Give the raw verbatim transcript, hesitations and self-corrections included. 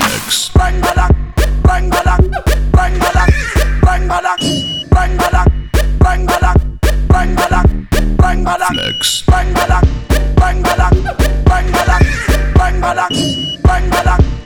Flex. bang badak, bang badak, bang badak, bang badak, bang badak, bang badak, bang badak, bang badak, Flex. bang badak, bang badak, bang badak, bang badak, bang badak.